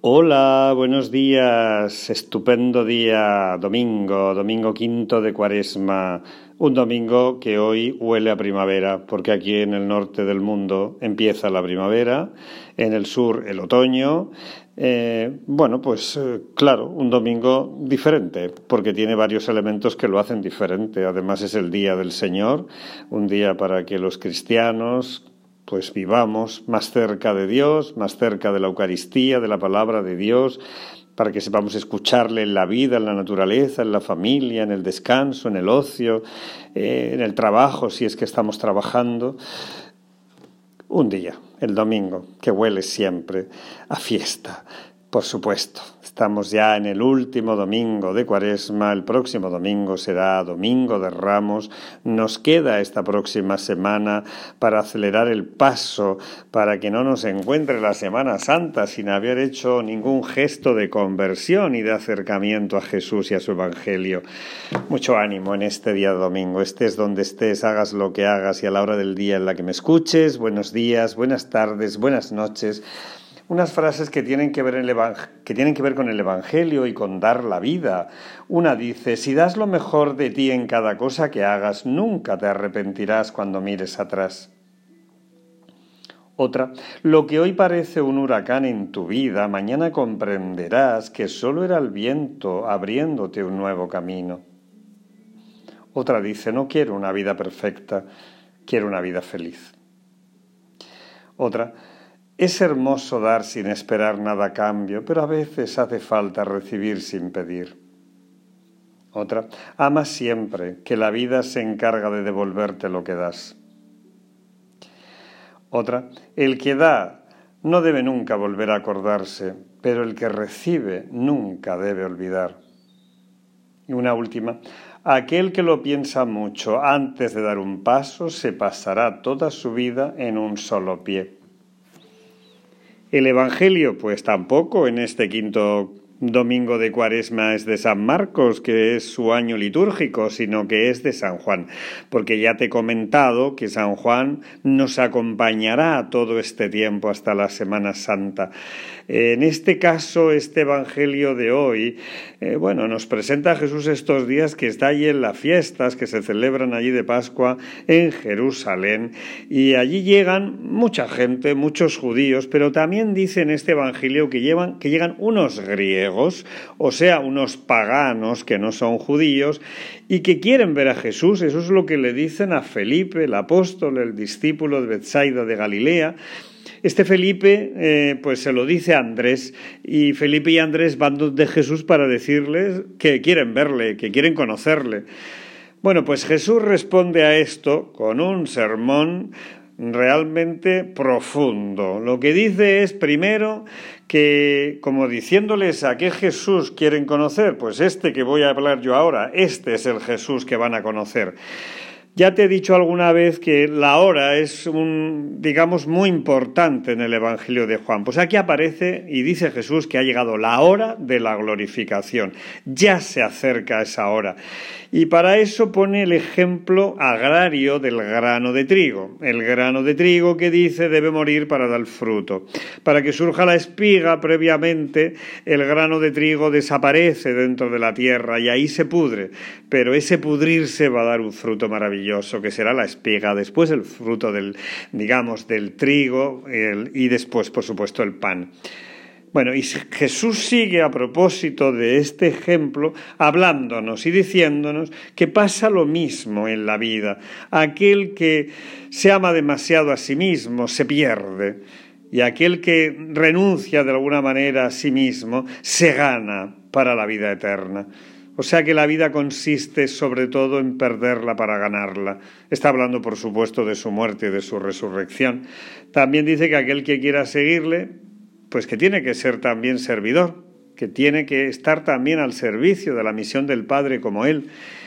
Hola, buenos días, estupendo día, domingo quinto de Cuaresma, un domingo que hoy huele a primavera, porque aquí en el norte del mundo empieza la primavera, en el sur el otoño. Claro, un domingo diferente, porque tiene varios elementos que lo hacen diferente. Además es el día del Señor, un día para que los cristianos pues vivamos más cerca de Dios, más cerca de la Eucaristía, de la palabra de Dios, para que sepamos escucharle en la vida, en la naturaleza, en la familia, en el descanso, en el ocio, en el trabajo, si es que estamos trabajando. Un día, el domingo, que huele siempre a fiesta, por supuesto. Estamos ya en el último domingo de Cuaresma, el próximo domingo será Domingo de Ramos. Nos queda esta próxima semana para acelerar el paso, para que no nos encuentre la Semana Santa sin haber hecho ningún gesto de conversión y de acercamiento a Jesús y a su Evangelio. Mucho ánimo en este día de domingo, estés donde estés, hagas lo que hagas y a la hora del día en la que me escuches. Buenos días, buenas tardes, buenas noches. Unas frases que tienen que ver con el Evangelio y con dar la vida. Una dice: si das lo mejor de ti en cada cosa que hagas, nunca te arrepentirás cuando mires atrás. Otra: lo que hoy parece un huracán en tu vida, mañana comprenderás que solo era el viento abriéndote un nuevo camino. Otra dice: no quiero una vida perfecta, quiero una vida feliz. Otra: es hermoso dar sin esperar nada a cambio, pero a veces hace falta recibir sin pedir. Otra: ama siempre, que la vida se encarga de devolverte lo que das. Otra: el que da no debe nunca volver a acordarse, pero el que recibe nunca debe olvidar. Y una última: aquel que lo piensa mucho antes de dar un paso se pasará toda su vida en un solo pie. El Evangelio, pues tampoco en este quinto domingo de Cuaresma es de San Marcos, que es su año litúrgico, sino que es de San Juan, porque ya te he comentado que San Juan nos acompañará todo este tiempo hasta la Semana Santa. En este caso, este Evangelio de hoy, nos presenta a Jesús estos días que está allí en las fiestas que se celebran allí de Pascua en Jerusalén, y allí llegan mucha gente, muchos judíos, pero también dice en este Evangelio que llegan unos griegos, o sea, unos paganos que no son judíos y que quieren ver a Jesús. Eso es lo que le dicen a Felipe, el apóstol, el discípulo de Betsaida de Galilea. Este Felipe se lo dice a Andrés, y Felipe y Andrés van donde Jesús para decirles que quieren verle, que quieren conocerle. Bueno, pues Jesús responde a esto con un sermón realmente profundo. Lo que dice es, primero, que como diciéndoles a qué Jesús quieren conocer, pues este que voy a hablar yo ahora, este es el Jesús que van a conocer. Ya te he dicho alguna vez que la hora es muy importante en el Evangelio de Juan. Pues aquí aparece y dice Jesús que ha llegado la hora de la glorificación. Ya se acerca esa hora. Y para eso pone el ejemplo agrario del grano de trigo. El grano de trigo que dice debe morir para dar fruto. Para que surja la espiga, previamente el grano de trigo desaparece dentro de la tierra y ahí se pudre. Pero ese pudrirse va a dar un fruto maravilloso que será la espiga, después el fruto del trigo y después, por supuesto, el pan. Bueno, y Jesús sigue a propósito de este ejemplo hablándonos y diciéndonos que pasa lo mismo en la vida. Aquel que se ama demasiado a sí mismo se pierde, y aquel que renuncia de alguna manera a sí mismo se gana para la vida eterna. O sea que la vida consiste sobre todo en perderla para ganarla. Está hablando, por supuesto, de su muerte y de su resurrección. También dice que aquel que quiera seguirle, pues que tiene que ser también servidor, que tiene que estar también al servicio de la misión del Padre como Él.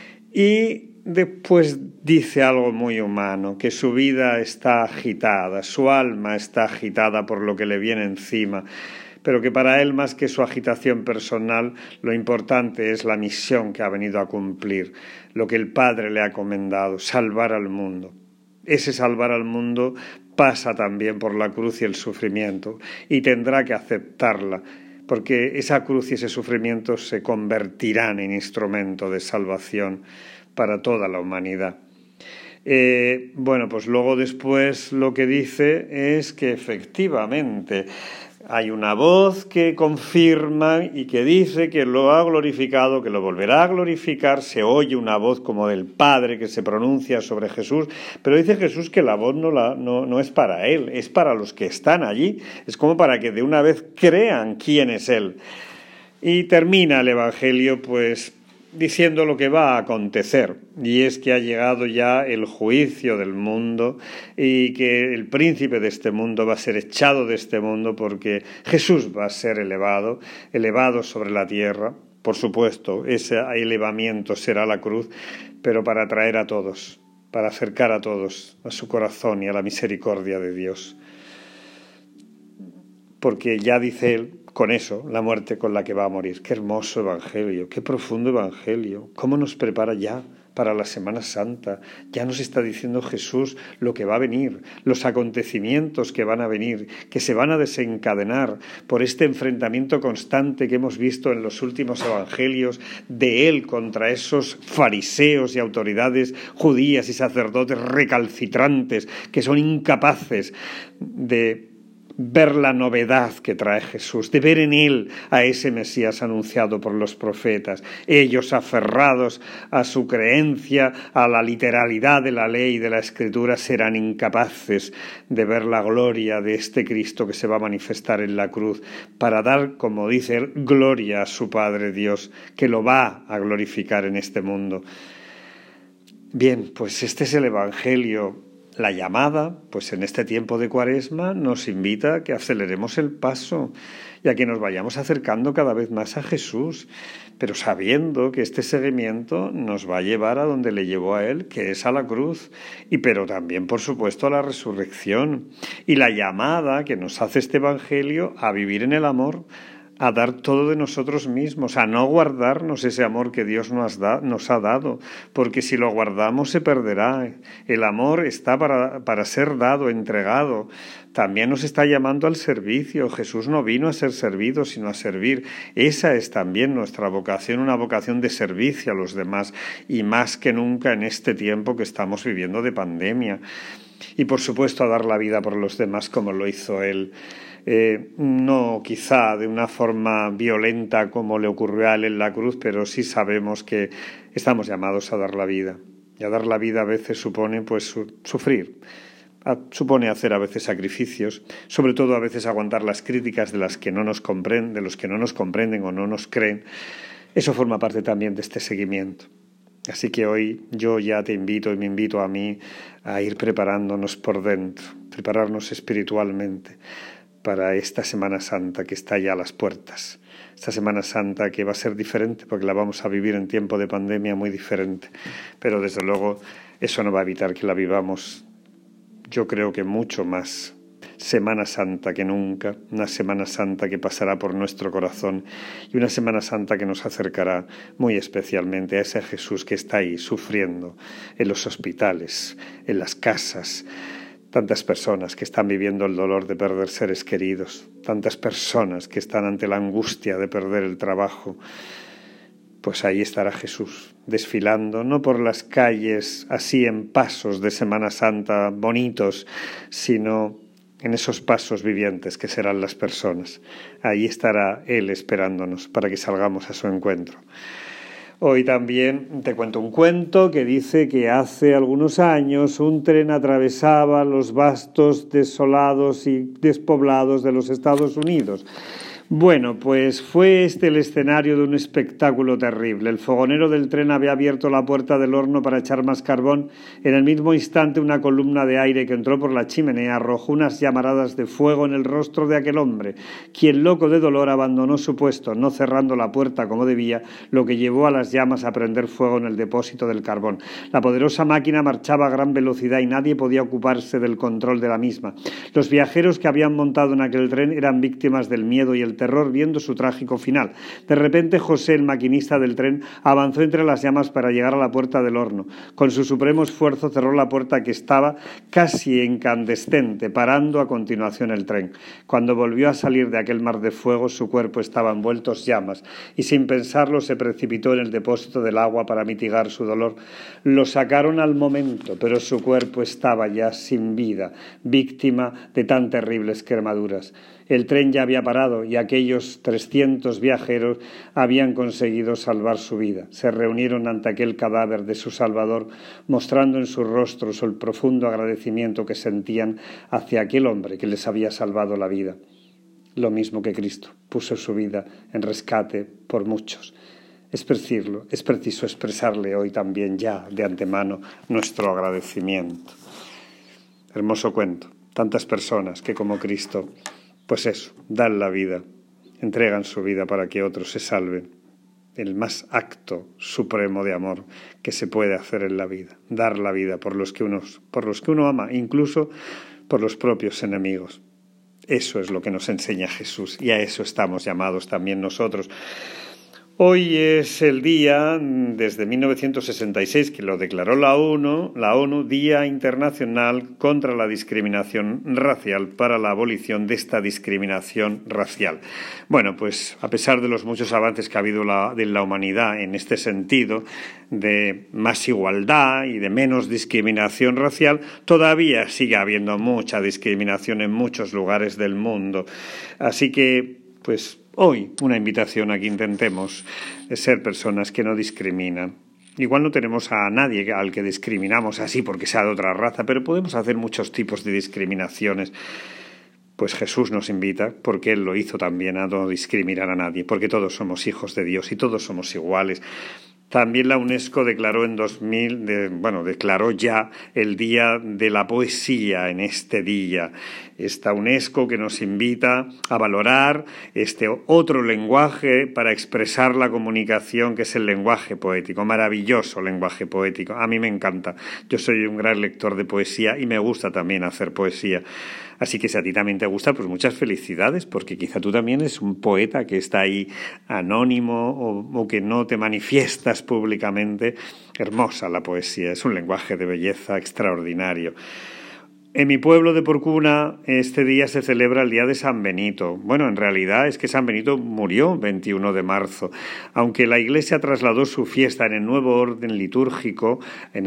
Y después dice algo muy humano, que su vida está agitada, su alma está agitada por lo que le viene encima, pero que para él, más que su agitación personal, lo importante es la misión que ha venido a cumplir, lo que el Padre le ha encomendado, salvar al mundo. Ese salvar al mundo pasa también por la cruz y el sufrimiento, y tendrá que aceptarla, porque esa cruz y ese sufrimiento se convertirán en instrumento de salvación para toda la humanidad. Pues luego después lo que dice es que efectivamente hay una voz que confirma y que dice que lo ha glorificado, que lo volverá a glorificar. Se oye una voz como del Padre que se pronuncia sobre Jesús, pero dice Jesús que la voz no es para Él, es para los que están allí. Es como para que de una vez crean quién es Él. Y termina el Evangelio pues diciendo lo que va a acontecer, y es que ha llegado ya el juicio del mundo y que el príncipe de este mundo va a ser echado de este mundo porque Jesús va a ser elevado sobre la tierra. Por supuesto, ese elevamiento será la cruz, pero para atraer a todos, para acercar a todos a su corazón y a la misericordia de Dios. Porque ya dice él, con eso, la muerte con la que va a morir. Qué hermoso evangelio, qué profundo evangelio. Cómo nos prepara ya para la Semana Santa. Ya nos está diciendo Jesús lo que va a venir, los acontecimientos que van a venir, que se van a desencadenar por este enfrentamiento constante que hemos visto en los últimos evangelios de él contra esos fariseos y autoridades judías y sacerdotes recalcitrantes que son incapaces de ver la novedad que trae Jesús, de ver en él a ese Mesías anunciado por los profetas. Ellos, aferrados a su creencia, a la literalidad de la ley y de la Escritura, serán incapaces de ver la gloria de este Cristo que se va a manifestar en la cruz para dar, como dice él, gloria a su Padre Dios, que lo va a glorificar en este mundo. Bien, pues este es el Evangelio. La llamada, pues en este tiempo de Cuaresma, nos invita a que aceleremos el paso y a que nos vayamos acercando cada vez más a Jesús, pero sabiendo que este seguimiento nos va a llevar a donde le llevó a él, que es a la cruz, pero también, por supuesto, a la resurrección. Y la llamada que nos hace este Evangelio a vivir en el amor, a dar todo de nosotros mismos, a no guardarnos ese amor que Dios nos ha dado, porque si lo guardamos se perderá. El amor está para ser dado, entregado. También nos está llamando al servicio. Jesús no vino a ser servido, sino a servir. Esa es también nuestra vocación, una vocación de servicio a los demás, y más que nunca en este tiempo que estamos viviendo de pandemia. Y por supuesto a dar la vida por los demás como lo hizo él. No quizá de una forma violenta como le ocurrió a él en la cruz, pero sí sabemos que estamos llamados a dar la vida. Y a dar la vida a veces supone pues sufrir, supone hacer a veces sacrificios, sobre todo a veces aguantar las críticas de los que no nos comprenden o no nos creen. Eso forma parte también de este seguimiento. Así que hoy yo ya te invito y me invito a mí a ir preparándonos por dentro, prepararnos espiritualmente para esta Semana Santa que está ya a las puertas. Esta Semana Santa que va a ser diferente porque la vamos a vivir en tiempo de pandemia muy diferente. Pero desde luego eso no va a evitar que la vivamos, yo creo que mucho más Semana Santa que nunca, una Semana Santa que pasará por nuestro corazón y una Semana Santa que nos acercará muy especialmente a ese Jesús que está ahí sufriendo en los hospitales, en las casas. Tantas personas que están viviendo el dolor de perder seres queridos, tantas personas que están ante la angustia de perder el trabajo. Pues ahí estará Jesús, desfilando, no por las calles así en pasos de Semana Santa bonitos, sino en esos pasos vivientes que serán las personas. Ahí estará Él esperándonos para que salgamos a su encuentro. Hoy también te cuento un cuento que dice que hace algunos años un tren atravesaba los vastos, desolados y despoblados de los Estados Unidos. Bueno, pues fue este el escenario de un espectáculo terrible. El fogonero del tren había abierto la puerta del horno para echar más carbón. En el mismo instante, una columna de aire que entró por la chimenea arrojó unas llamaradas de fuego en el rostro de aquel hombre, quien, loco de dolor, abandonó su puesto, no cerrando la puerta como debía, lo que llevó a las llamas a prender fuego en el depósito del carbón. La poderosa máquina marchaba a gran velocidad y nadie podía ocuparse del control de la misma. Los viajeros que habían montado en aquel tren eran víctimas del miedo y el terror viendo su trágico final. De repente José, el maquinista del tren, avanzó entre las llamas para llegar a la puerta del horno. Con su supremo esfuerzo cerró la puerta que estaba casi incandescente, parando a continuación el tren. Cuando volvió a salir de aquel mar de fuego, su cuerpo estaba envuelto en llamas y sin pensarlo se precipitó en el depósito del agua para mitigar su dolor. Lo sacaron al momento, pero su cuerpo estaba ya sin vida, víctima de tan terribles quemaduras. El tren ya había parado y aquellos 300 viajeros habían conseguido salvar su vida. Se reunieron ante aquel cadáver de su salvador, mostrando en sus rostros el profundo agradecimiento que sentían hacia aquel hombre que les había salvado la vida. Lo mismo que Cristo puso su vida en rescate por muchos. Es preciso expresarle hoy también ya de antemano nuestro agradecimiento. Hermoso cuento. Tantas personas que como Cristo, pues eso, dan la vida, entregan su vida para que otros se salven. El más acto supremo de amor que se puede hacer en la vida. Dar la vida por los que uno ama, incluso por los propios enemigos. Eso es lo que nos enseña Jesús y a eso estamos llamados también nosotros. Hoy es el día, desde 1966, que lo declaró la ONU, Día Internacional contra la Discriminación Racial, para la abolición de esta discriminación racial. Bueno, pues a pesar de los muchos avances que ha habido de la humanidad en este sentido, de más igualdad y de menos discriminación racial, todavía sigue habiendo mucha discriminación en muchos lugares del mundo. Así que, pues, hoy una invitación a que intentemos ser personas que no discriminan. Igual no tenemos a nadie al que discriminamos así porque sea de otra raza, pero podemos hacer muchos tipos de discriminaciones. Pues Jesús nos invita, porque Él lo hizo también, a no discriminar a nadie, porque todos somos hijos de Dios y todos somos iguales. También la UNESCO declaró declaró ya el Día de la Poesía en este día. Esta UNESCO que nos invita a valorar este otro lenguaje para expresar la comunicación, que es el lenguaje poético. Maravilloso lenguaje poético. A mí me encanta. Yo soy un gran lector de poesía y me gusta también hacer poesía. Así que si a ti también te gusta, pues muchas felicidades, porque quizá tú también eres un poeta que está ahí anónimo o que no te manifiestas públicamente. Hermosa la poesía, es un lenguaje de belleza extraordinario. En mi pueblo de Porcuna este día se celebra el Día de San Benito. Bueno, en realidad es que San Benito murió 21 de marzo, aunque la Iglesia trasladó su fiesta en el nuevo ordo litúrgico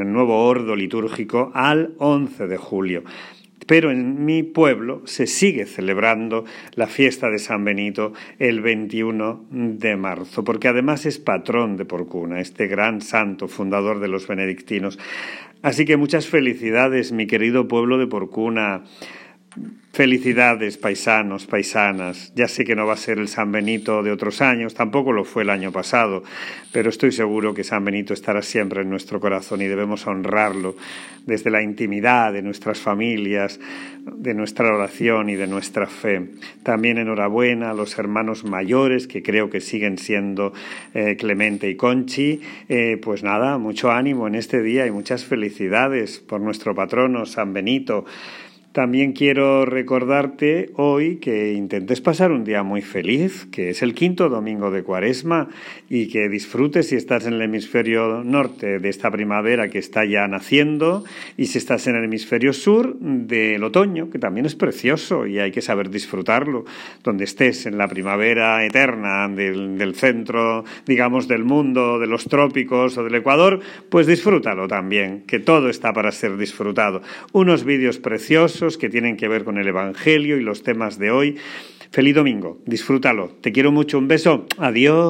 al 11 de julio. Pero en mi pueblo se sigue celebrando la fiesta de San Benito el 21 de marzo, porque además es patrón de Porcuna, este gran santo fundador de los benedictinos. Así que muchas felicidades, mi querido pueblo de Porcuna. Felicidades, paisanos, paisanas. Ya sé que no va a ser el San Benito de otros años, tampoco lo fue el año pasado, pero estoy seguro que San Benito estará siempre en nuestro corazón y debemos honrarlo desde la intimidad de nuestras familias, de nuestra oración y de nuestra fe. También enhorabuena a los hermanos mayores, que creo que siguen siendo Clemente y Conchi. Pues nada, mucho ánimo en este día y muchas felicidades por nuestro patrono San Benito. También quiero recordarte hoy que intentes pasar un día muy feliz, que es el 5º domingo de Cuaresma, y que disfrutes, si estás en el hemisferio norte, de esta primavera que está ya naciendo, y si estás en el hemisferio sur, del otoño, que también es precioso y hay que saber disfrutarlo. Donde estés, en la primavera eterna del centro, digamos, del mundo, de los trópicos o del Ecuador, pues disfrútalo también, que todo está para ser disfrutado. Unos vídeos preciosos que tienen que ver con el Evangelio y los temas de hoy. Feliz domingo, disfrútalo. Te quiero mucho, un beso. Adiós.